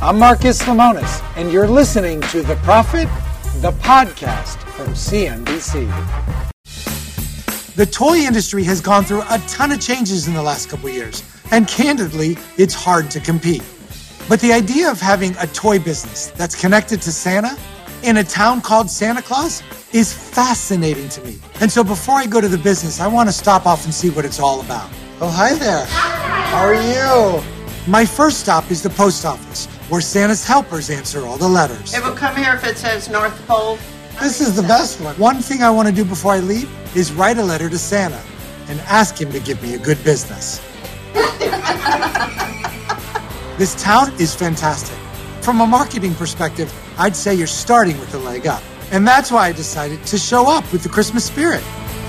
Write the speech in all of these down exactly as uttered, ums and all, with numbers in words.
I'm Marcus Lemonis, and you're listening to The Profit, the podcast from C N B C. The toy industry has gone through a ton of changes in the last couple of years, and candidly, it's hard to compete. But the idea of having a toy business that's connected to Santa in a town called Santa Claus is fascinating to me. And so before I go to the business, I want to stop off and see what it's all about. Oh, hi there. How are you? My first stop is the post office, where Santa's helpers answer all the letters. It will come here if it says North Pole. This is the best one. One thing I want to do before I leave is write a letter to Santa and ask him to give me a good business. This town is fantastic. From a marketing perspective, I'd say you're starting with a leg up. And that's why I decided to show up with the Christmas spirit.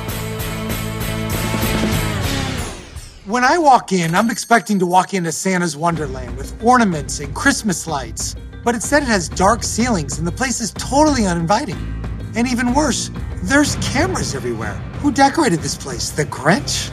When I walk in, I'm expecting to walk into Santa's Wonderland with ornaments and Christmas lights. But instead it has dark ceilings and the place is totally uninviting. And even worse, there's cameras everywhere. Who decorated this place? The Grinch?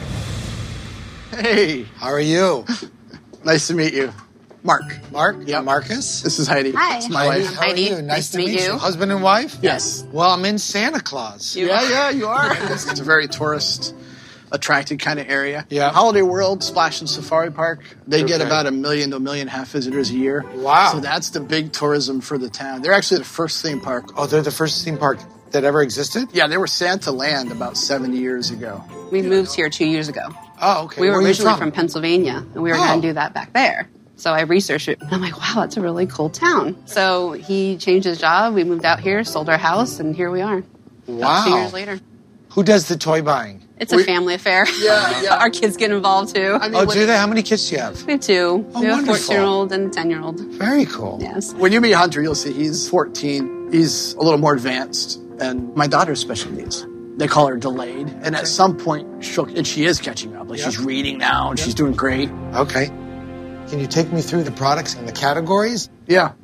Hey. How are you? Nice to meet you. Mark. Mark? Yeah. Marcus? This is Heidi. Hi. It's my Heidi. wife. How are Heidi. you? Nice, Nice to meet you. you. Husband and wife? Yes. Well, I'm in Santa Claus. You yeah, are. yeah, you are. It's a very tourist attracted kind of area. Yeah. Holiday World, Splash and Safari Park, they get Okay. about a million to a million and a half visitors a year. Wow. So that's the big tourism for the town. They're actually the first theme park. Oh, they're the first theme park that ever existed? Yeah, they were Santa Land about seventy years ago. We moved here two years ago. Oh, okay. We were Where are you originally from? from Pennsylvania, and we were Oh. going to do that back there. So I researched it. I'm like, wow, that's a really cool town. So he changed his job. We moved out here, sold our house, and here we are. Wow. Two years later. Who does the toy buying? It's a We- family affair. Yeah, yeah. Our kids get involved too. I mean, Oh, when, do they? How many kids do you have? We have two. Oh, we have a wonderful. fourteen-year-old and a ten-year-old. Very cool. Yes. when you meet Hunter, you'll see he's fourteen. He's a little more advanced. And my daughter's special needs. They call her delayed. And at some point, she'll, and she is catching up. Like Yep. she's reading now, and Yep. she's doing great. Okay. Can you take me through the products and the categories? Yeah.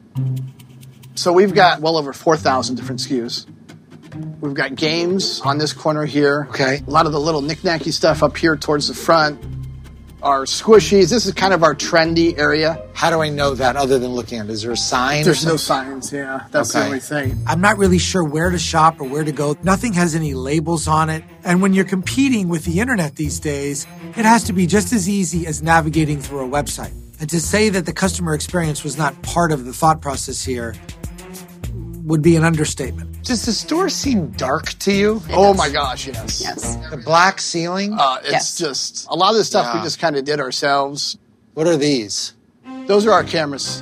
So we've got well over four thousand different S K Us. We've got games on this corner here. Okay. A lot of the little knick-knacky stuff up here towards the front. Our squishies. This is kind of our trendy area. How do I know that other than looking at it? Is there a sign? There's or no something? signs, yeah. That's Okay. the only thing. I'm not really sure where to shop or where to go. Nothing has any labels on it. And when you're competing with the internet these days, it has to be just as easy as navigating through a website. And to say that the customer experience was not part of the thought process here would be an understatement. Does the store seem dark to you? Oh my gosh, yes. Yes. The black ceiling? Uh, it's Yes. just, a lot of this stuff Yeah. we just kind of did ourselves. What are these? Those are our cameras.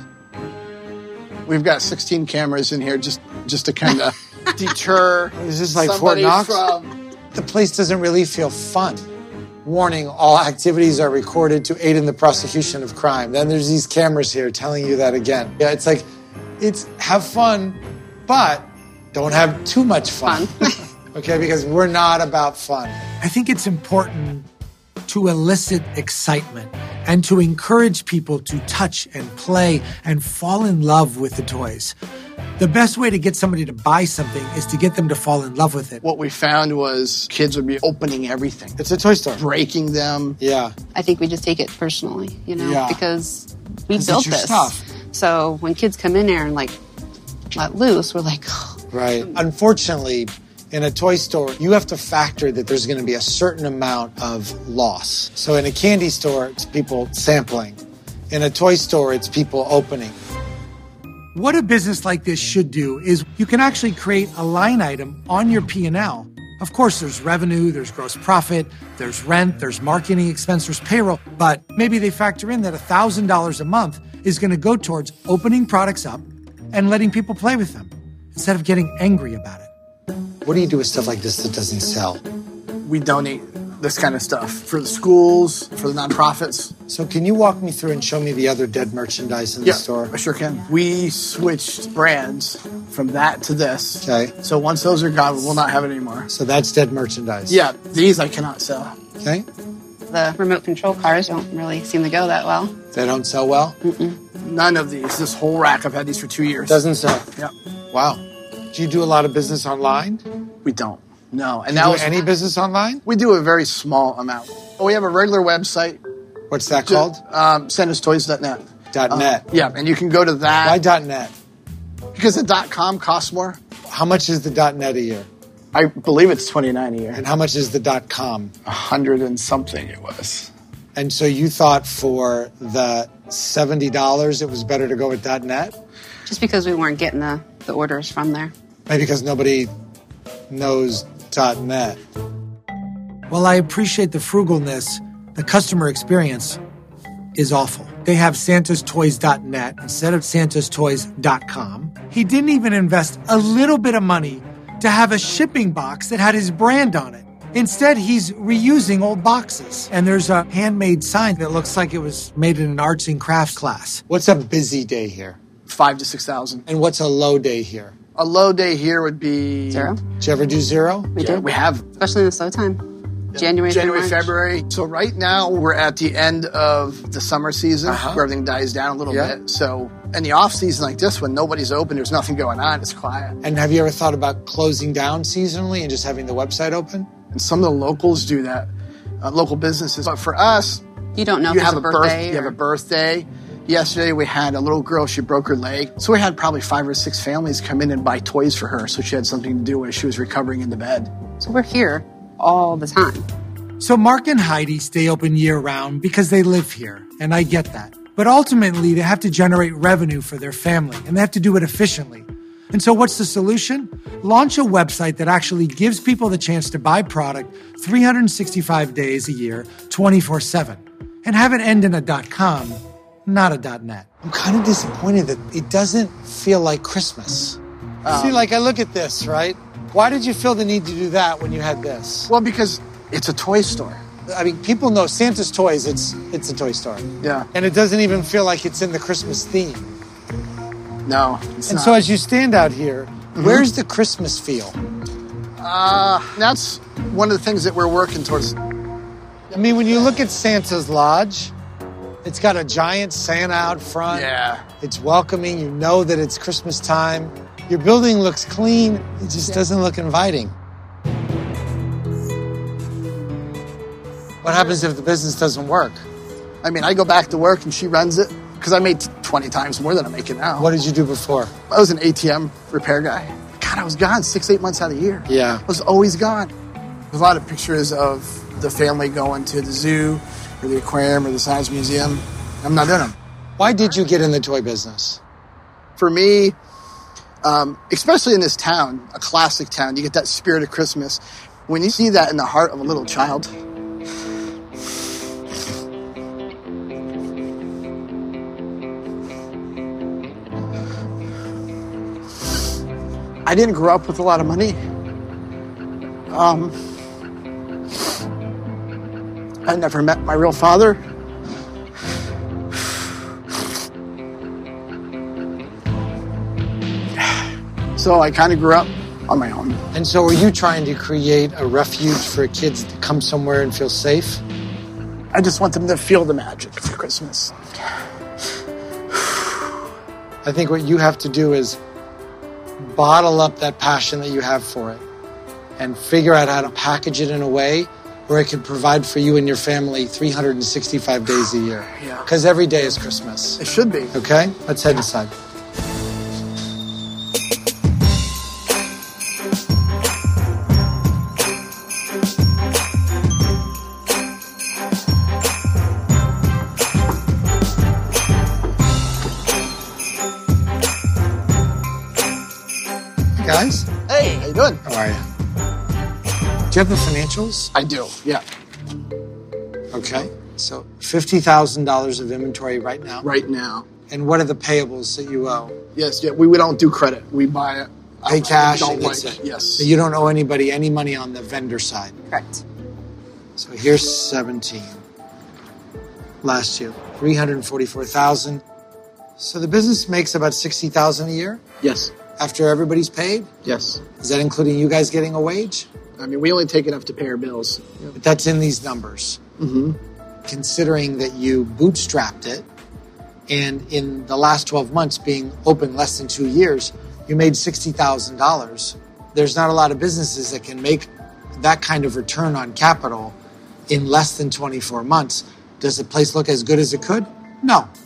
We've got sixteen cameras in here just, just to kind of deter Is this like Fort somebody Knox? from... The place doesn't really feel fun. Warning, all activities are recorded to aid in the prosecution of crime. Then there's these cameras here telling you that again. Yeah, it's like, it's have fun, but don't have too much fun. Okay, because we're not about fun. I think it's important to elicit excitement and to encourage people to touch and play and fall in love with the toys. The best way to get somebody to buy something is to get them to fall in love with it. What we found was kids would be opening everything, It's a toy store. breaking them. Yeah. I think we just take it personally, you know, Yeah. because we 'Cause built it's your this. stuff. So when kids come in there and like let loose, we're like, Right. Unfortunately, in a toy store, you have to factor that there's going to be a certain amount of loss. So in a candy store, it's people sampling. In a toy store, it's people opening. What a business like this should do is you can actually create a line item on your P and L. Of course, there's revenue, there's gross profit, there's rent, there's marketing expense, there's payroll, but maybe they factor in that one thousand dollars a month is going to go towards opening products up and letting people play with them instead of getting angry about it. What do you do with stuff like this that doesn't sell? We donate this kind of stuff for the schools, for the nonprofits. So can you walk me through and show me the other dead merchandise in the Yeah, store? I sure can. We switched brands from that to this. Okay. So once those are gone, we'll not have it anymore. So that's dead merchandise. Yeah, these I cannot sell. Okay. the remote control cars don't really seem to go that well. They don't sell well? None of these. This whole rack, I've had these for two years. Doesn't sell. Yep. Wow. Do you do a lot of business online? We don't. No. And Do you now do any business online? we do a very small amount. We have a regular website, What's that called? um, santas toys dot net. Dot Uh, .net. yeah, and you can go to that. Why dot .net? Because the dot com costs more. How much is the dot .net a year? I believe it's twenty-nine a year. And how much is the dot .com? A hundred and something it was. And so you thought for the seventy dollars it was better to go with dot .net? Just because we weren't getting the, the orders from there. Maybe because nobody knows dot .net. While I appreciate the frugalness, the customer experience is awful. They have santas toys dot net instead of santas toys dot com. He didn't even invest a little bit of money to have a shipping box that had his brand on it. Instead, he's reusing old boxes. And there's a handmade sign that looks like it was made in an arts and crafts class. What's a busy day here? Five to six thousand. And what's a low day here? A low day here would be Zero. Did you ever do zero? We Yeah, did. we have Especially in the slow time. January, January, March. February. So right now we're at the end of the summer season Uh-huh. where everything dies down a little Yeah. bit. So in the off season like this, when nobody's open, there's nothing going on, it's quiet. And have you ever thought about closing down seasonally and just having the website open? And some of the locals do that, uh, local businesses. But for us, You don't know you if have it's a a birth, birthday. you have or- a birthday. Yesterday we had a little girl, she broke her leg. So we had probably five or six families come in and buy toys for her so she had something to do as she was recovering in the bed. So we're here all the time. So Mark and Heidi stay open year-round because they live here, and I get that. But ultimately, they have to generate revenue for their family, and they have to do it efficiently. And so what's the solution? Launch a website that actually gives people the chance to buy product three hundred sixty-five days a year, twenty-four seven, and have it end in a .com, not a .net. I'm kind of disappointed that it doesn't feel like Christmas. Um, See, like I look at this, right? Why did you feel the need to do that when you had this? Well, because it's a toy store. I mean, people know Santa's Toys, it's it's a toy store. Yeah. And it doesn't even feel like it's in the Christmas theme. No, it's And not. so as you stand out here, where's the Christmas feel? Uh, that's one of the things that we're working towards. I mean, when you look at Santa's Lodge, it's got a giant Santa out front. Yeah. It's welcoming. You know that it's Christmas time. Your building looks clean. It just doesn't look inviting. What happens if the business doesn't work? I mean, I go back to work and she runs it because I made twenty times more than I'm making now. What did you do before? I was an A T M repair guy. God, I was gone six, eight months out of the year. Yeah. I was always gone. There's a lot of pictures of the family going to the zoo or the aquarium or the science museum. I'm not in them. Why did you get in the toy business? For me, um, especially in this town, a classic town, you get that spirit of Christmas. When you see that in the heart of a little child, I didn't grow up with a lot of money. Um, I never met my real father. So I kind of grew up on my own. And so were you trying to create a refuge for kids to come somewhere and feel safe? I just want them to feel the magic of Christmas. I think what you have to do is bottle up that passion that you have for it and figure out how to package it in a way where it can provide for you and your family three hundred sixty-five days a year. Yeah. Because every day is Christmas. It should be. Okay? Let's head inside. Guys, Hey, how you doing? how are you? Do you have the financials? I do, yeah. Okay. So fifty thousand dollars of inventory right now. Right now. And what are the payables that you owe? Yes, yeah. We, we don't do credit. We buy it. Pay outright. cash. We and don't it's like a- it. Yes. So you don't owe anybody any money on the vendor side. Correct. So here's seventeen. Last year, three hundred forty-four thousand. So the business makes about sixty thousand a year Yes. after everybody's paid. Yes. Is that including you guys getting a wage? I mean, we only take enough to pay our bills. But that's in these numbers. Mm-hmm. Considering that you bootstrapped it, and in the last twelve months being open less than two years, you made sixty thousand dollars. There's not a lot of businesses that can make that kind of return on capital in less than twenty-four months. Does the place look as good as it could? No.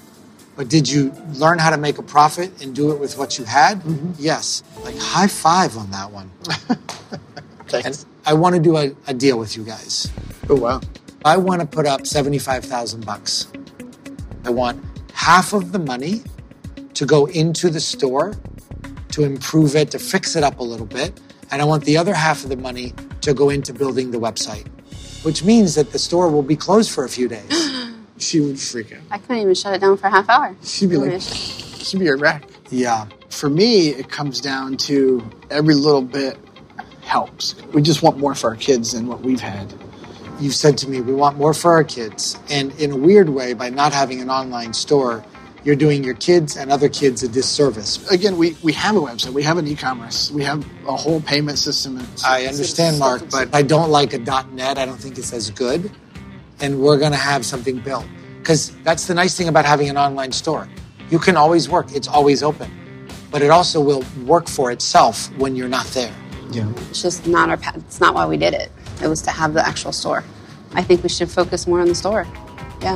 But did you learn how to make a profit and do it with what you had? Mm-hmm. Yes. Like high five on that one. Thanks. And I want to do a, a deal with you guys. Oh, wow. I want to put up seventy-five thousand bucks. I want half of the money to go into the store to improve it, to fix it up a little bit. And I want the other half of the money to go into building the website, which means that the store will be closed for a few days. She would freak out. I couldn't even shut it down for a half hour. She'd be like, she'd be a wreck. Yeah. For me, it comes down to every little bit helps. We just want more for our kids than what we've had. You've said to me, we want more for our kids. And in a weird way, by not having an online store, you're doing your kids and other kids a disservice. Again, we, we have a website. We have an e-commerce. We have a whole payment system. It's, I understand, Mark, but I don't like a .net. I don't think it's as good. And we're going to have something built. Because that's the nice thing about having an online store. You can always work. It's always open. But it also will work for itself when you're not there. Yeah. It's just not our path. It's not why we did it. It was to have the actual store. I think we should focus more on the store. Yeah.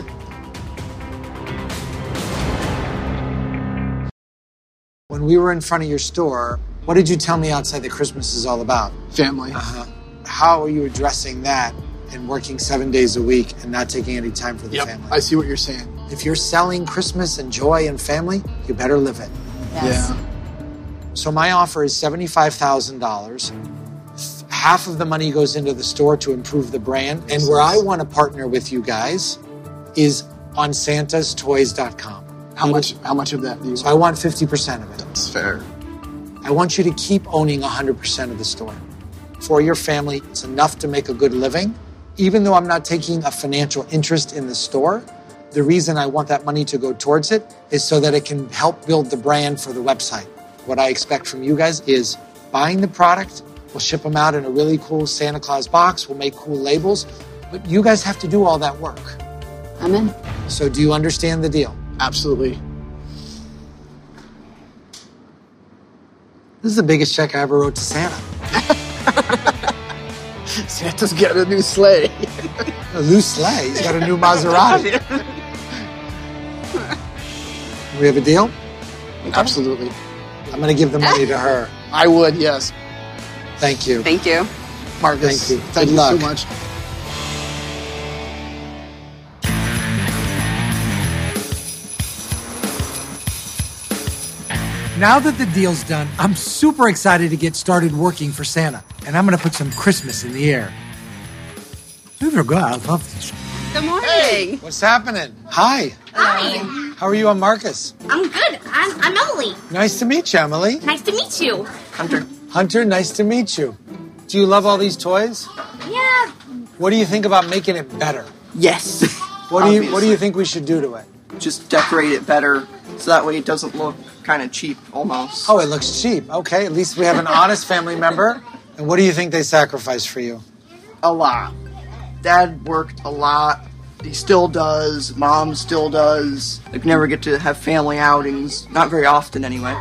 When we were in front of your store, what did you tell me outside that Christmas is all about? Family. Uh-huh. How are you addressing that and working seven days a week and not taking any time for the Yep. family? I see what you're saying. If you're selling Christmas and joy and family, you better live it. Yes. Yeah. So my offer is seventy-five thousand dollars. Half of the money goes into the store to improve the brand. And where I want to partner with you guys is on santas toys dot com. How much How much of that do you So I want fifty percent of it. That's fair. I want you to keep owning one hundred percent of the store. For your family, it's enough to make a good living. Even though I'm not taking a financial interest in the store, the reason I want that money to go towards it is so that it can help build the brand for the website. What I expect from you guys is buying the product. We'll ship them out in a really cool Santa Claus box. We'll make cool labels. But you guys have to do all that work. I'm in. So do you understand the deal? Absolutely. This is the biggest check I ever wrote to Santa. Santa's getting a new sleigh. A loose sleigh. He's got a new Maserati. We have a deal? Absolutely. I'm going to give the money to her. I would, yes. Thank you. Thank you. Marcus, Thank you. Thank Good you luck. so much. Now that the deal's done, I'm super excited to get started working for Santa. And I'm going to put some Christmas in the air. Super good. I love this. Good morning. What's happening? Hi. Hi, How are you? I'm Marcus. I'm good. I'm, I'm Emily. Nice to meet you, Emily. Nice to meet you. Hunter. Hunter, nice to meet you. Do you love all these toys? Yeah. What do you think about making it better? Yes. What do you What do Obviously. you think we should do to it? Just decorate it better so that way it doesn't look kind of cheap almost. Oh, it looks cheap. Okay, at least we have an honest family member. And what do you think they sacrificed for you? A lot. Dad worked a lot. He still does. Mom still does. They never get to have family outings. Not very often, anyway.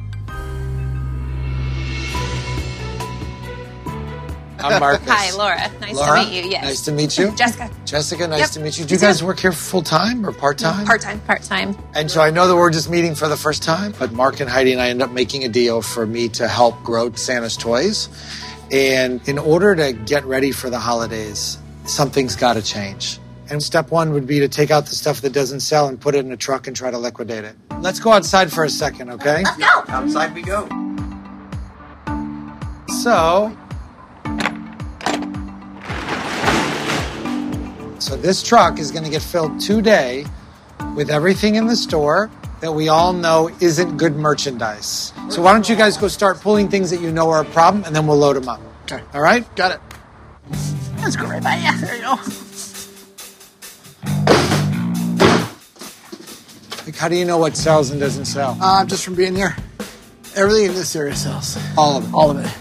I'm Marcus. Hi, Laura. Nice Laura, to meet you. Yes. Nice to meet you. Jessica. Jessica, nice Yep. to meet you. Do you guys work here full time or part time? Part time. Part time. And so I know that we're just meeting for the first time, but Mark and Heidi and I end up making a deal for me to help grow Santa's Toys. And in order to get ready for the holidays, something's got to change. And step one would be to take out the stuff that doesn't sell and put it in a truck and try to liquidate it. Let's go outside for a second, okay? Let's go. Outside we go. So, so this truck is going to get filled today with everything in the store that we all know isn't good merchandise. So why don't you guys go start pulling things that you know are a problem, and then we'll load them up. Okay. All right? Got it. Let's go right by you. There you go. Like, how do you know what sells and doesn't sell? Uh, just from being here. Everything in this area sells. All of it. All of it.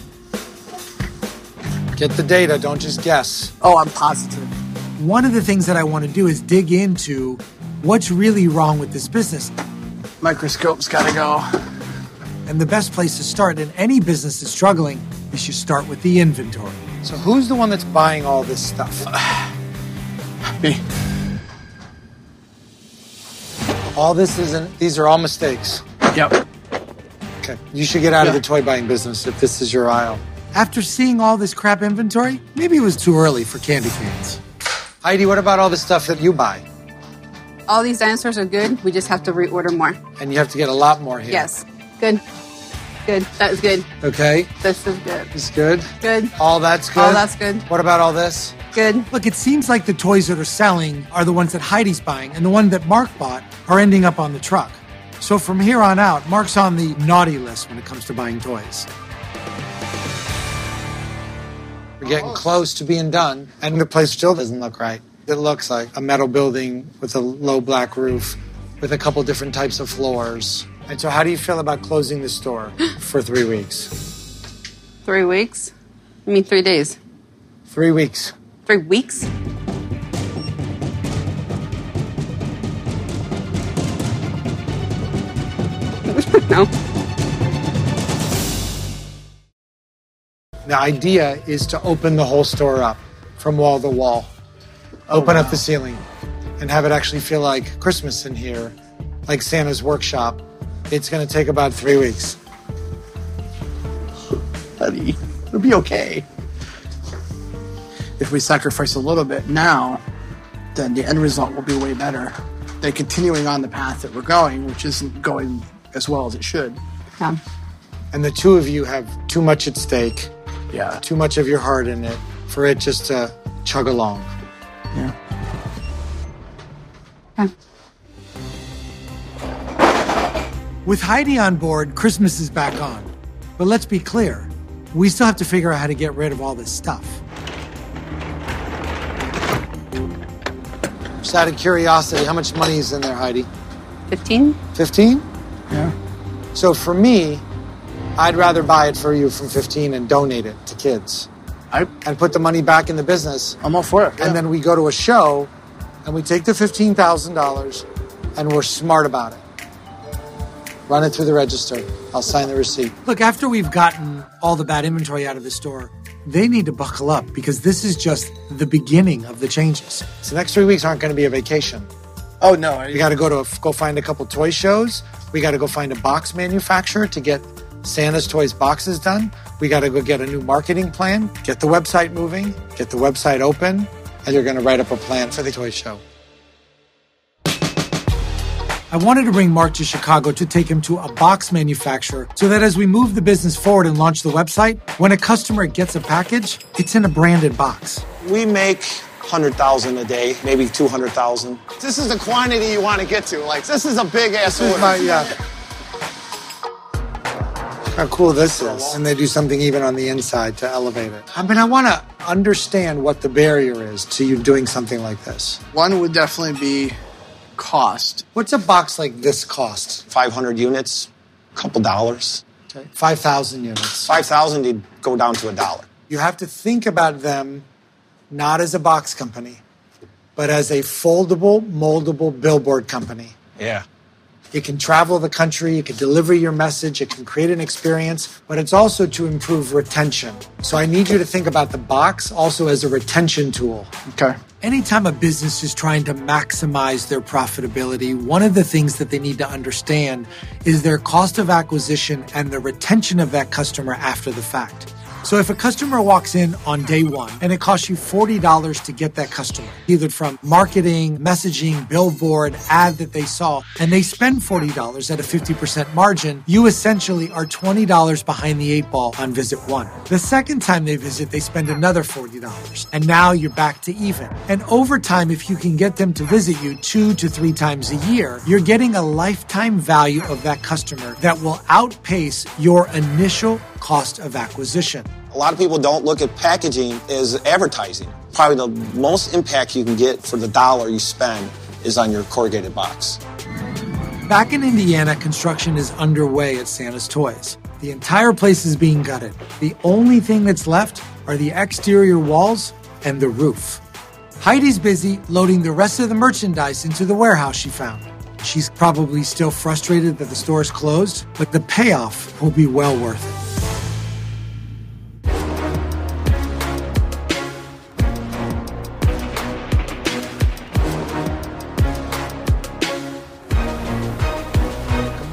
Get the data. Don't just guess. Oh, I'm positive. One of the things that I want to do is dig into what's really wrong with this business. Microscope's got to go. And the best place to start in any business that's struggling is you start with the inventory. So who's the one that's buying all this stuff? Me. All this isn't, these are all mistakes. Yep. Okay. You should get out of Yeah. the toy buying business if this is your aisle. After seeing all this crap inventory, maybe it was too early for candy canes. Heidi, what about all the stuff that you buy? All these dinosaurs are good. We just have to reorder more. And you have to get a lot more here. Yes. Good. Good. That was good. Okay. This is good. It's good. Good. All that's good. All that's good. What about all this? Good. Look, it seems like the toys that are selling are the ones that Heidi's buying, and the one that Mark bought are ending up on the truck. So from here on out, Mark's on the naughty list when it comes to buying toys. We're getting close to being done, and the place still doesn't look right. It looks like a metal building with a low black roof with a couple different types of floors. And so how do you feel about closing the store for three weeks? Three weeks? I mean, three days. Three weeks. Three weeks? No. The idea is to open the whole store up from wall to wall. Open up the ceiling and have it actually feel like Christmas in here, like Santa's workshop. It's going to take about three weeks. Buddy, it'll be okay. If we sacrifice a little bit now, then the end result will be way better than continuing on the path that we're going, which isn't going as well as it should. Yeah. And the two of you have too much at stake, Yeah. too much of your heart in it for it just to chug along. Yeah. Okay. With Heidi on board, Christmas is back on. But let's be clear, we still have to figure out how to get rid of all this stuff. Just out of curiosity, how much money is in there, Heidi? Fifteen? fifteen? Yeah. So for me, I'd rather buy it for you from fifteen and donate it to kids I, and put the money back in the business. I'm all for it. yeah. And then we go to a show and we take the fifteen thousand dollars and we're smart about it. Run it through the register. I'll sign the receipt. Look, after we've gotten all the bad inventory out of the store, they need to buckle up because this is just the beginning of the changes. So the next three weeks aren't going to be a vacation. Oh, no. I, We got to go to a, go find a couple toy shows. We got to go find a box manufacturer to get Santa's Toys boxes done. We got to go get a new marketing plan, get the website moving, get the website open, and you're going to write up a plan for the toy show. I wanted to bring Mark to Chicago to take him to a box manufacturer so that as we move the business forward and launch the website, when a customer gets a package, it's in a branded box. We make one hundred thousand a day, maybe two hundred thousand. This is the quantity you want to get to. Like, this is a big ass This is order. my, yeah. How cool this is. And they do something even on the inside to elevate it. I mean, I want to understand what the barrier is to you doing something like this. One would definitely be cost. What's a box like this cost? five hundred units, a couple dollars. Okay. five thousand units. five thousand, you'd go down to a dollar. You have to think about them not as a box company, but as a foldable, moldable billboard company. Yeah. It can travel the country, it can deliver your message, it can create an experience, but it's also to improve retention. So I need you to think about the box also as a retention tool. Okay. Anytime a business is trying to maximize their profitability, one of the things that they need to understand is their cost of acquisition and the retention of that customer after the fact. So if a customer walks in on day one and it costs you forty dollars to get that customer, either from marketing, messaging, billboard, ad that they saw, and they spend forty dollars at a fifty percent margin, you essentially are twenty dollars behind the eight ball on visit one. The second time they visit, they spend another forty dollars. And now you're back to even. And over time, if you can get them to visit you two to three times a year, you're getting a lifetime value of that customer that will outpace your initial cost of acquisition. A lot of people don't look at packaging as advertising. Probably the most impact you can get for the dollar you spend is on your corrugated box. Back in Indiana, construction is underway at Santa's Toys. The entire place is being gutted. The only thing that's left are the exterior walls and the roof. Heidi's busy loading the rest of the merchandise into the warehouse she found. She's probably still frustrated that the store is closed, but the payoff will be well worth it.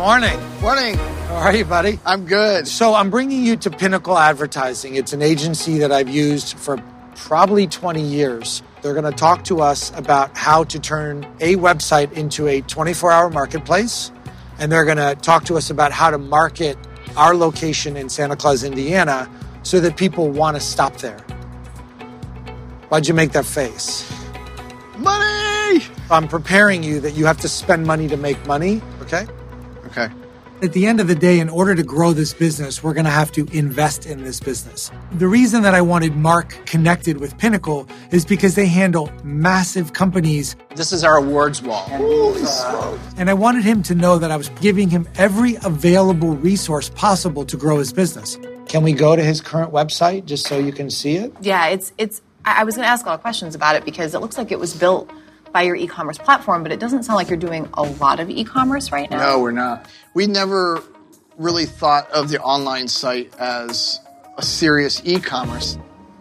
morning. Morning. How are you, buddy? I'm good. So I'm bringing you to Pinnacle Advertising. It's an agency that I've used for probably twenty years. They're going to talk to us about how to turn a website into a twenty-four hour marketplace. And they're going to talk to us about how to market our location in Santa Claus, Indiana, so that people want to stop there. Why'd you make that face? Money! I'm preparing you that you have to spend money to make money, okay? Okay. At the end of the day, in order to grow this business, we're going to have to invest in this business. The reason that I wanted Mark connected with Pinnacle is because they handle massive companies. This is our awards wall. Holy smokes. And I wanted him to know that I was giving him every available resource possible to grow his business. Can we go to his current website just so you can see it? Yeah, it's it's. I I was going to ask a lot of questions about it because it looks like it was built by your e-commerce platform, but it doesn't sound like you're doing a lot of e-commerce right now. No, we're not. We never really thought of the online site as a serious e-commerce.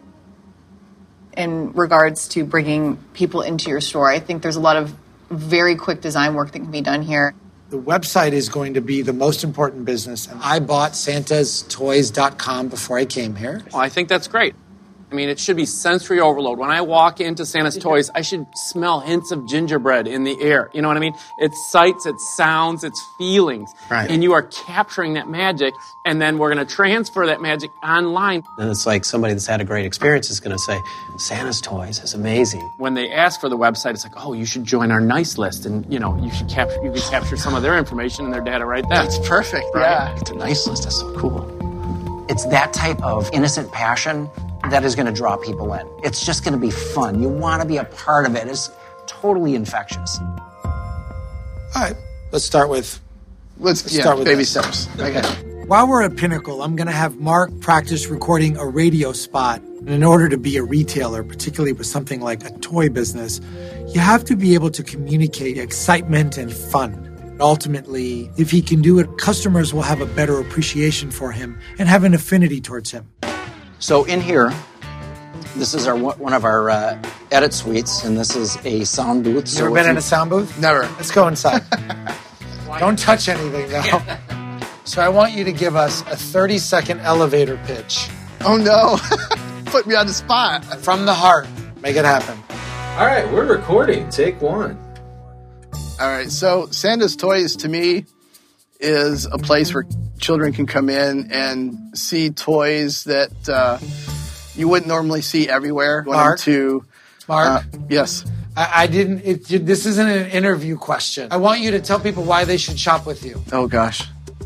In regards to bringing people into your store, I think there's a lot of very quick design work that can be done here. The website is going to be the most important business. And I bought santas toys dot com before I came here. Well, I think that's great. I mean, it should be sensory overload. When I walk into Santa's Toys, I should smell hints of gingerbread in the air. You know what I mean? It's sights, it's sounds, it's feelings. Right. And you are capturing that magic, and then we're going to transfer that magic online. And it's like somebody that's had a great experience is going to say, Santa's Toys is amazing. When they ask for the website, it's like, oh, you should join our nice list, and you know, you should capture, you can capture some of their information and their data right there. That's perfect. Right? Yeah. It's a nice list. That's so cool. It's that type of innocent passion that is going to draw people in. It's just going to be fun. You want to be a part of it. It's totally infectious. All right, let's start with... Let's, Let's yeah, start with baby this. steps. Okay. While we're at Pinnacle, I'm going to have Mark practice recording a radio spot. And in order to be a retailer, particularly with something like a toy business, you have to be able to communicate excitement and fun. Ultimately, if he can do it, customers will have a better appreciation for him and have an affinity towards him. So in here, this is our one of our uh, edit suites, and this is a sound booth. You So ever if been in you- a sound booth? Never. Let's go inside. Don't touch anything, though. So I want you to give us a thirty-second elevator pitch. Oh, no. Put me on the spot. From the heart. Make it happen. All right, we're recording. Take one. All right, so Santa's Toys to me is a place where children can come in and see toys that uh, you wouldn't normally see everywhere. Going Mark? to Mark? uh, yes. I, I didn't... It, this isn't an interview question. I want you to tell people why they should shop with you. Oh gosh.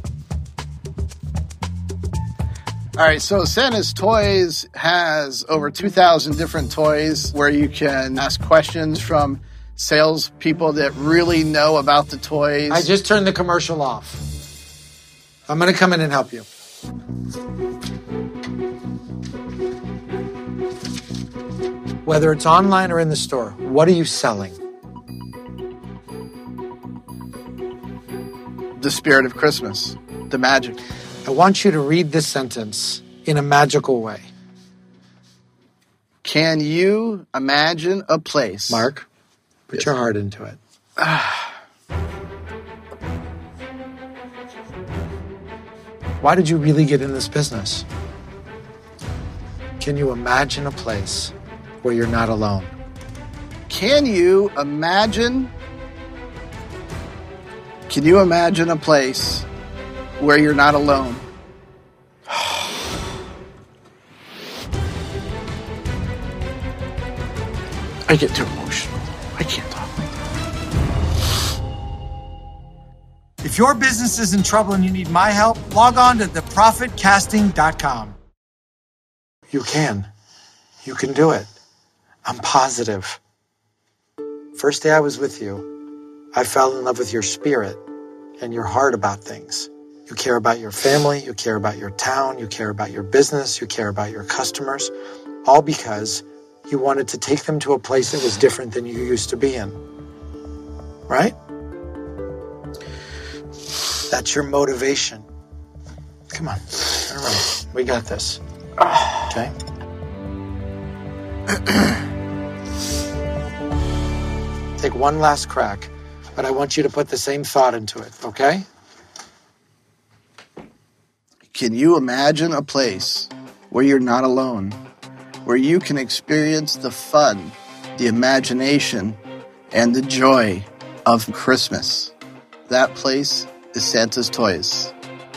All right, so Santa's Toys has over two thousand different toys where you can ask questions from salespeople that really know about the toys. I just turned the commercial off. I'm going to come in and help you. Whether it's online or in the store, what are you selling? The spirit of Christmas, the magic. I want you to read this sentence in a magical way. Can you imagine a place? Mark, put your heart into it. Why did you really get in this business? Can you imagine a place where you're not alone? Can you imagine? Can you imagine a place where you're not alone? I get too emotional. I can't talk like that. If your business is in trouble and you need my help, log on to the profit casting dot com. You can. You can do it. I'm positive. First day I was with you, I fell in love with your spirit and your heart about things. You care about your family, you care about your town, you care about your business, you care about your customers, all because you wanted to take them to a place that was different than you used to be in. Right? That's your motivation. Come on. All right. We got this. Okay? Take one last crack, but I want you to put the same thought into it, okay? Can you imagine a place where you're not alone, where you can experience the fun, the imagination, and the joy of Christmas? That place is Santa's Toys.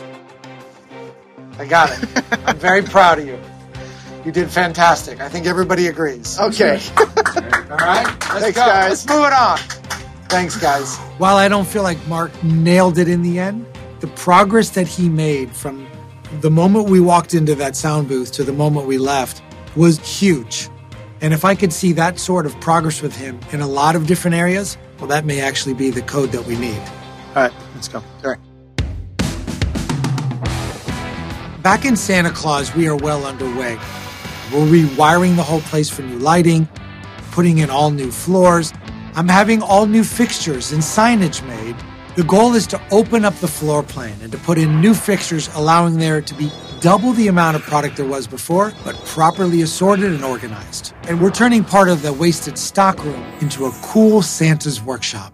I got it. I'm very proud of you. You did fantastic. I think everybody agrees. Okay. All right? Let's Thanks, go. guys. Let's move it on. Thanks, guys. While I don't feel like Mark nailed it in the end, the progress that he made from the moment we walked into that sound booth to the moment we left was huge. And if I could see that sort of progress with him in a lot of different areas, well, that may actually be the code that we need. All right, let's go. All right. Back in Santa Claus, we are well underway. We're rewiring the whole place for new lighting, putting in all new floors. I'm having all new fixtures and signage made. The goal is to open up the floor plan and to put in new fixtures, allowing there to be double the amount of product there was before, but properly assorted and organized. And we're turning part of the wasted stock room into a cool Santa's workshop.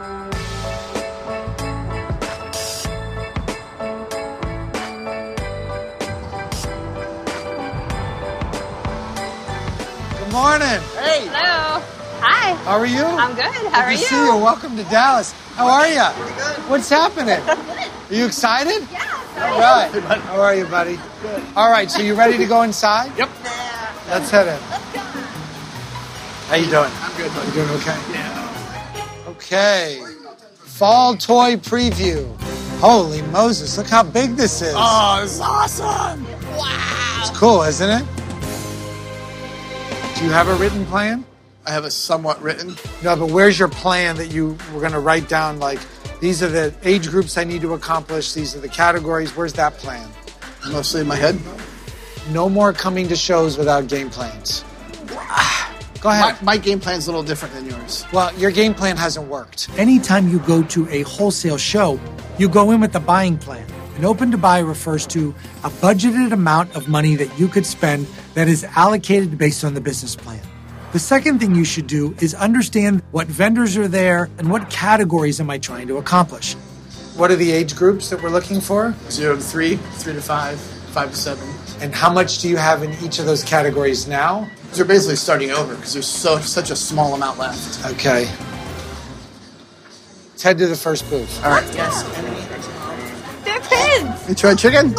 Good morning. Hey. Hello. Hi. How are you? I'm good. How Good are to you? see you. Welcome to Dallas. How are you? Pretty good. What's happening? Are you excited? Yeah. All right. How are you, buddy? Good. All right. So you ready to go inside? Yep. Let's head in. Let's go. How you doing? I'm good. You doing okay? Yeah. Okay. Fall toy preview. Holy Moses! Look how big this is. Oh, this is awesome. It's cool, isn't it? Do you have a written plan? I have a somewhat written. No, but where's your plan that you were going to write down, like, these are the age groups I need to accomplish, these are the categories. Where's that plan? Mostly in my head. No more coming to shows without game plans. Go ahead. My, my game plan's a little different than yours. Well, your game plan hasn't worked. Anytime you go to a wholesale show, you go in with the buying plan. An open to buy refers to a budgeted amount of money that you could spend that is allocated based on the business plan. The second thing you should do is understand what vendors are there and what categories am I trying to accomplish. What are the age groups that we're looking for? Zero to three, three to five, five to seven. And how much do you have in each of those categories now? They're basically starting over because there's so such a small amount left. Okay. Let's head to the first booth. All right. Yes. They're pins. You tried chicken?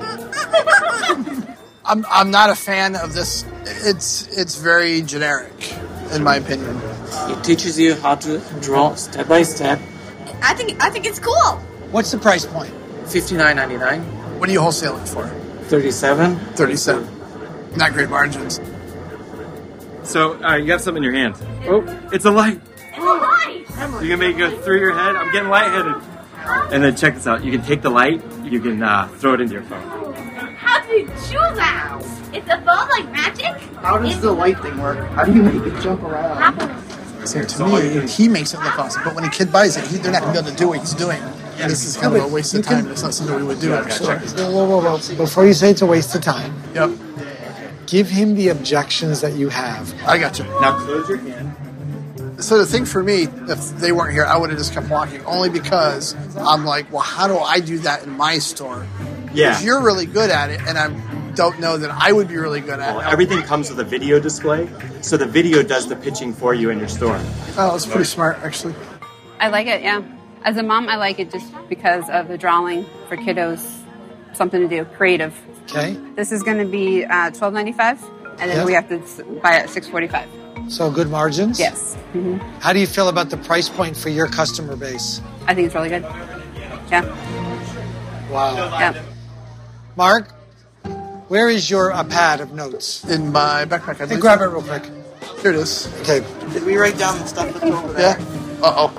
I'm I'm not a fan of this. It's it's very generic, in my opinion. It teaches you how to draw step by step. I think I think it's cool. What's the price point? fifty-nine ninety-nine. What are you wholesaling for? thirty-seven. thirty-seven. Not great margins. So uh, you got something in your hand. Oh, it's a light. It's a light. You can make it go through your head. I'm getting lightheaded. And then check this out. You can take the light. You can uh, throw it into your phone. How do you choose that? It's a phone like magic? How does the light thing work? How do you make it jump around? So to me, he makes it look awesome, but when a kid buys it, he, they're not going to be able to do what he's doing. And this is kind of a waste of time. It's not something we would do at our store. Whoa, whoa, whoa, whoa. Before you say it's a waste of time, Yep. give him the objections that you have. I got you. Now close your hand. So the thing for me, if they weren't here, I would have just kept walking, only because I'm like, well, how do I do that in my store? Yeah. Because you're really good at it, and I don't know that I would be really good at Well, it. everything comes with a video display, so the video does the pitching for you in your store. Oh, that's pretty smart, actually. I like it, yeah. As a mom, I like it just because of the drawing for kiddos. Something to do, creative. Okay. This is going to be uh, twelve ninety-five, and then Yeah. we have to s- buy it at six forty-five. So good margins? Yes. Mm-hmm. How do you feel about the price point for your customer base? I think it's really good. Yeah. Wow. Yeah. Mark, where is your uh, pad of notes? In my backpack, I Hey, believe. grab it real quick. Here it is. Okay. Did we write down the stuff that's over there? Yeah. Uh-oh.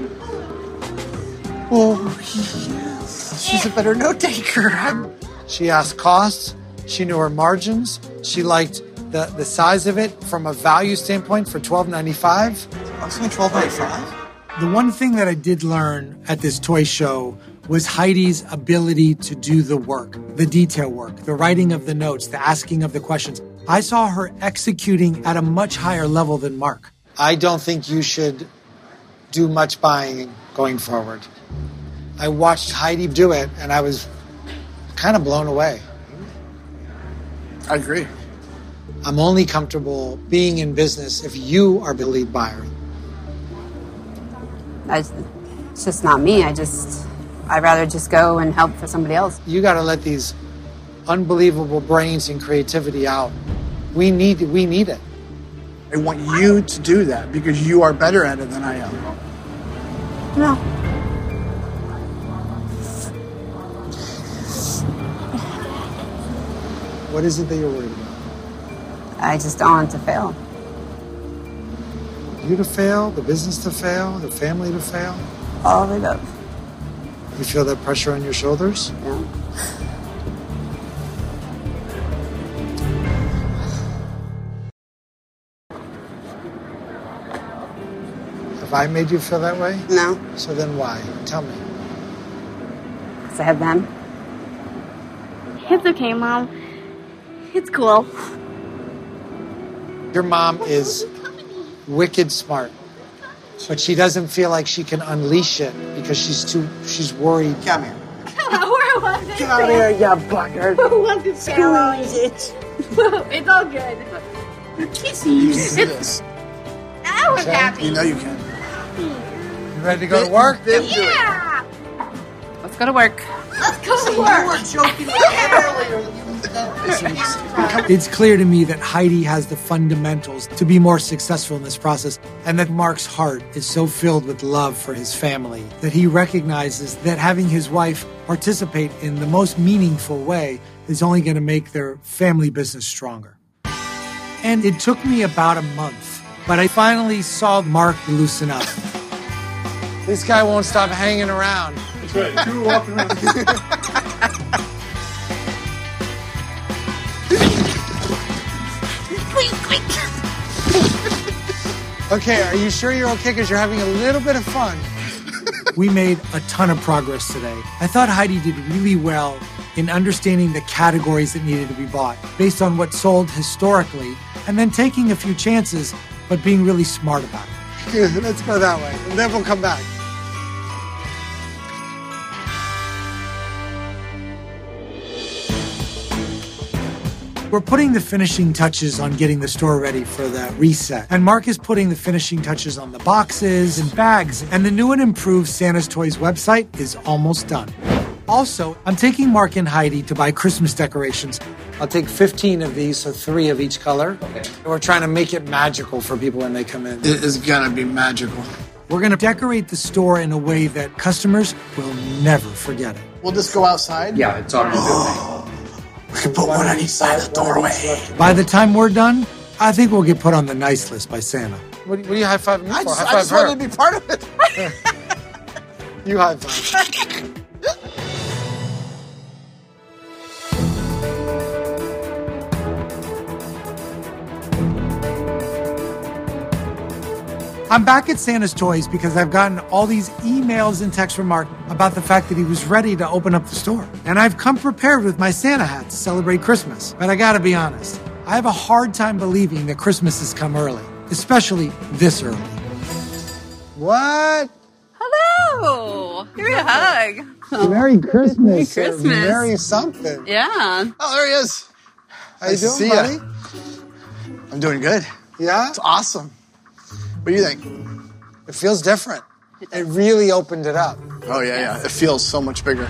Oh, yes. She's a better note taker. I'm... She asked costs. She knew her margins. She liked the, the size of it from a value standpoint for twelve ninety-five. I was saying twelve ninety-five. The one thing that I did learn at this toy show was Heidi's ability to do the work, the detail work, the writing of the notes, the asking of the questions. I saw her executing at a much higher level than Mark. I don't think you should do much buying going forward. I watched Heidi do it, and I was kind of blown away. I agree. I'm only comfortable being in business if you are the lead buyer. I, it's just not me. I just, I'd rather just go and help for somebody else. You got to let these unbelievable brains and creativity out. We need, we need it. I want you to do that because you are better at it than I am. No. What is it that you're worried about? I just don't want it to fail. You to fail, the business to fail, the family to fail? All of it up. You feel that pressure on your shoulders? Yeah. Have I made you feel that way? No. So then why? Tell me. Because I have them. It's okay, Mom. It's cool. Your mom is wicked smart, but she doesn't feel like she can unleash it because she's too, she's worried. Come here. Where was it? Come here, you bugger. Who was it? Squeeze it. It's all good. Kisses. It's, I was Okay. happy. You know you can. You ready to go to work? Yeah. Let's go to work. Let's go to You work. were joking earlier. It's clear to me that Heidi has the fundamentals to be more successful in this process, and that Mark's heart is so filled with love for his family that he recognizes that having his wife participate in the most meaningful way is only going to make their family business stronger. And it took me about a month, but I finally saw Mark loosen up. This guy won't stop hanging around. That's right. You were walking around. Okay, are you sure you're okay? Because you're having a little bit of fun. We made a ton of progress today. I thought Heidi did really well in understanding the categories that needed to be bought based on what sold historically, and then taking a few chances, but being really smart about it. Let's go that way, and then we'll come back. We're putting the finishing touches on getting the store ready for the reset. And Mark is putting the finishing touches on the boxes and bags. And the new and improved Santa's Toys website is almost done. Also, I'm taking Mark and Heidi to buy Christmas decorations. I'll take fifteen of these, so three of each color. Okay. We're trying to make it magical for people when they come in. It is gonna be magical. We're going to decorate the store in a way that customers will never forget it. We'll just go outside? Yeah, it's already building. We can put one on each side of the doorway. By the time we're done, I think we'll get put on the nice list by Santa. What, what are you high-fiving me I for? just, I High-five just her. wanted to be part of it. You high-five. I'm back at Santa's Toys because I've gotten all these emails and texts from Mark about the fact that he was ready to open up the store. And I've come prepared with my Santa hat to celebrate Christmas. But I gotta be honest, I have a hard time believing that Christmas has come early, especially this early. What? Hello. Give me a hug. Merry Christmas. Merry or Christmas. Merry something. Yeah. Oh, there he is. How Nice to you see doing, ya. buddy? I'm doing good. Yeah? It's awesome. What do you think? It feels different. It really opened it up. Oh, yeah, yeah. It feels so much bigger.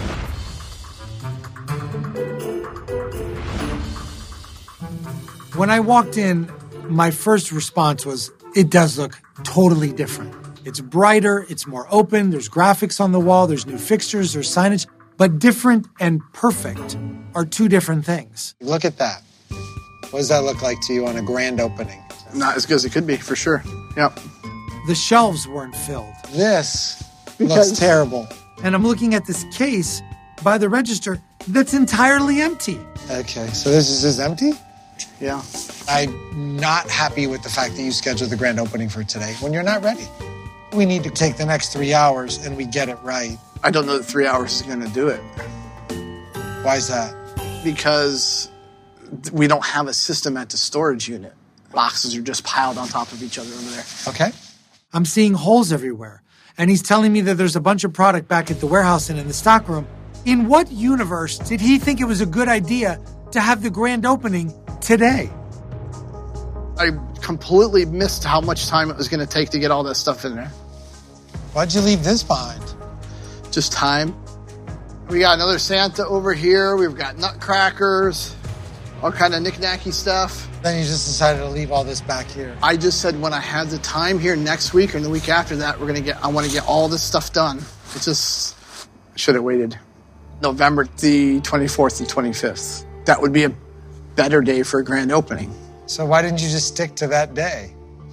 When I walked in, my first response was, it does look totally different. It's brighter, it's more open, there's graphics on the wall, there's new fixtures, there's signage, but different and perfect are two different things. Look at that. What does that look like to you on a grand opening? Not as good as it could be, for sure. Yep. The shelves weren't filled. This Because- looks terrible. And I'm looking at this case by the register that's entirely empty. Okay, so this is just empty? Yeah. I'm not happy with the fact that you scheduled the grand opening for today when you're not ready. We need to take the next three hours and we get it right. I don't know that three hours is going to do it. Why is that? Because we don't have a system at the storage unit. Boxes are just piled on top of each other over there. Okay. I'm seeing holes everywhere. And he's telling me that there's a bunch of product back at the warehouse and in the stockroom. In what universe did he think it was a good idea to have the grand opening today? I completely missed how much time it was going to take to get all that stuff in there. Why'd you leave this behind? Just time. We got another Santa over here. We've got nutcrackers, all kind of knick-knacky stuff. Then you just decided to leave all this back here. I just said when I had the time here next week or the week after that, we're gonna get. I want to get all this stuff done. It just should have waited. November the twenty-fourth and twenty-fifth. That would be a better day for a grand opening. So why didn't you just stick to that day?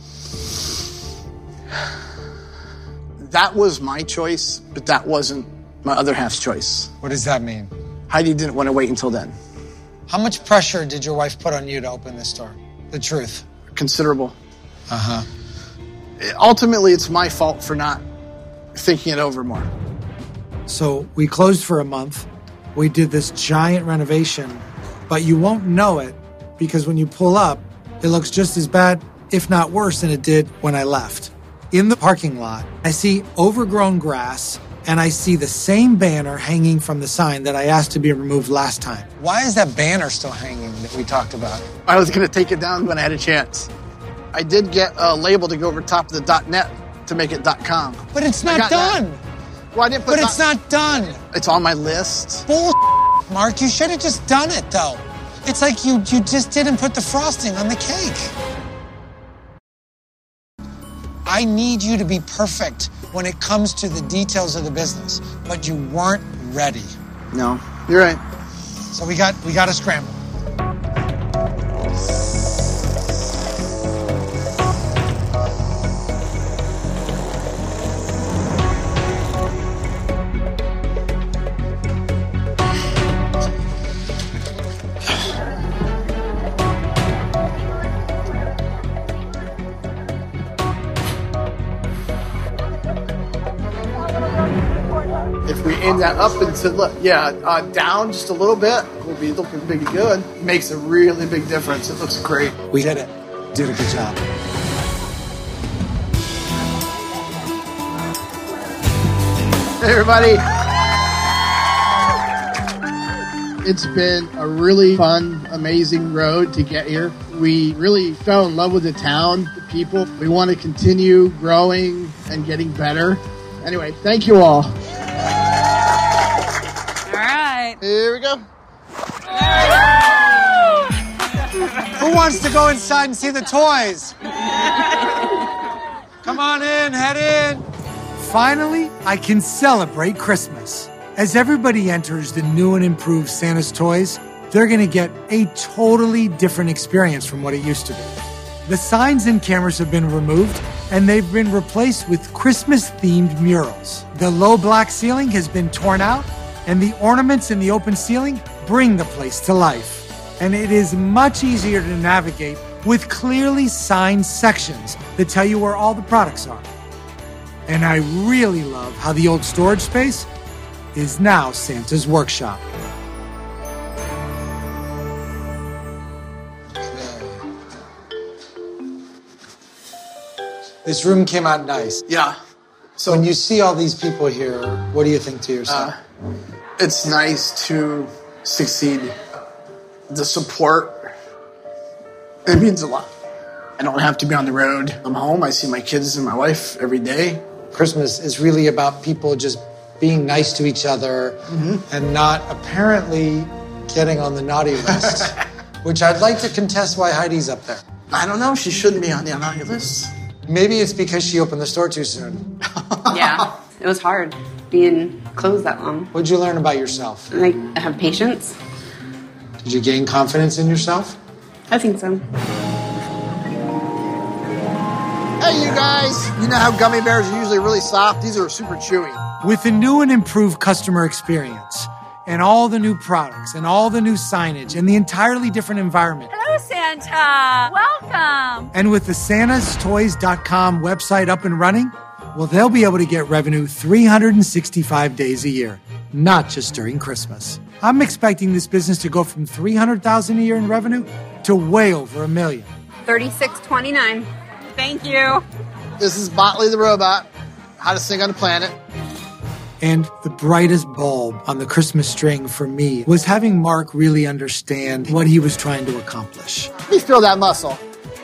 That was my choice, but that wasn't my other half's choice. What does that mean? Heidi didn't want to wait until then. How much pressure did your wife put on you to open this store? The truth. Considerable. Uh-huh. Ultimately, it's my fault for not thinking it over more. So we closed for a month. We did this giant renovation, but you won't know it because when you pull up, it looks just as bad, if not worse, than it did when I left. In the parking lot, I see overgrown grass, and I see the same banner hanging from the sign that I asked to be removed last time. Why is that banner still hanging that we talked about? I was going to take it down when I had a chance. I did get a label to go over top of the .net to make it .com. But it's not done. That. Well, I didn't put But it's not done. It's on my list. Bull, Mark. You should have just done it, though. It's like you, you just didn't put the frosting on the cake. I need you to be perfect when it comes to the details of the business, but you weren't ready. No, you're right. So we got we got to scramble. If we aim that up and to look, yeah, uh, down just a little bit, we'll be looking big and good. Makes a really big difference. It looks great. We did it. Did a good job. Hey, everybody. It's been a really fun, amazing road to get here. We really fell in love with the town, the people. We want to continue growing and getting better. Anyway, thank you all. Here we go. Who wants to go inside and see the toys? Come on in, head in. Finally, I can celebrate Christmas. As everybody enters the new and improved Santa's Toys, they're going to get a totally different experience from what it used to be. The signs and cameras have been removed, and they've been replaced with Christmas-themed murals. The low black ceiling has been torn out, and the ornaments in the open ceiling bring the place to life. And it is much easier to navigate with clearly signed sections that tell you where all the products are. And I really love how the old storage space is now Santa's workshop. This room came out nice. Yeah. So when you see all these people here, what do you think to yourself? Uh, it's nice to succeed. The support, it means a lot. I don't have to be on the road. I'm home. I see my kids and my wife every day. Christmas is really about people just being nice to each other mm-hmm. and not apparently getting on the naughty list, which I'd like to contest why Heidi's up there. I don't know. She shouldn't be on the naughty list. Maybe it's because she opened the store too soon. Yeah, it was hard being closed that long. What'd you learn about yourself? Like, I have patience. Did you gain confidence in yourself? I think so. Hey, you guys. You know how gummy bears are usually really soft? These are super chewy. With the new and improved customer experience, and all the new products, and all the new signage, and the entirely different environment. Hello, Santa. Welcome. And with the Santas Toys dot com website up and running, well, they'll be able to get revenue three hundred sixty-five days a year, not just during Christmas. I'm expecting this business to go from three hundred thousand dollars a year in revenue to way over a million. thirty-six twenty-nine. Thank you. This is Botley the Robot, Hottest Thing on the Planet. And the brightest bulb on the Christmas string for me was having Mark really understand what he was trying to accomplish. Let me feel that muscle.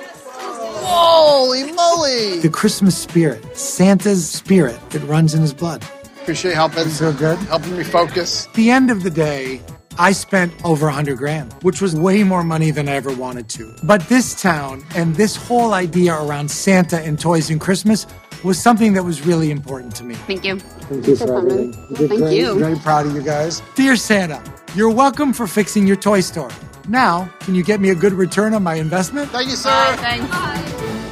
Holy moly! The Christmas spirit, Santa's spirit that runs in his blood. Appreciate helping. So good. Helping me focus. At the end of the day, I spent over a hundred grand, which was way more money than I ever wanted to. But this town and this whole idea around Santa and toys and Christmas was something that was really important to me. Thank you. Thank you for everything. You did Thank great. you. Very proud of you guys. Dear Santa, you're welcome for fixing your toy store. Now, can you get me a good return on my investment? Thank you, sir. Bye, thanks. Bye.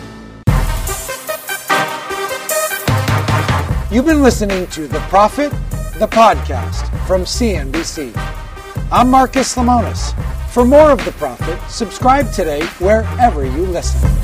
You've been listening to The Profit, the podcast from C N B C. I'm Marcus Lemonis. For more of The Profit, subscribe today wherever you listen.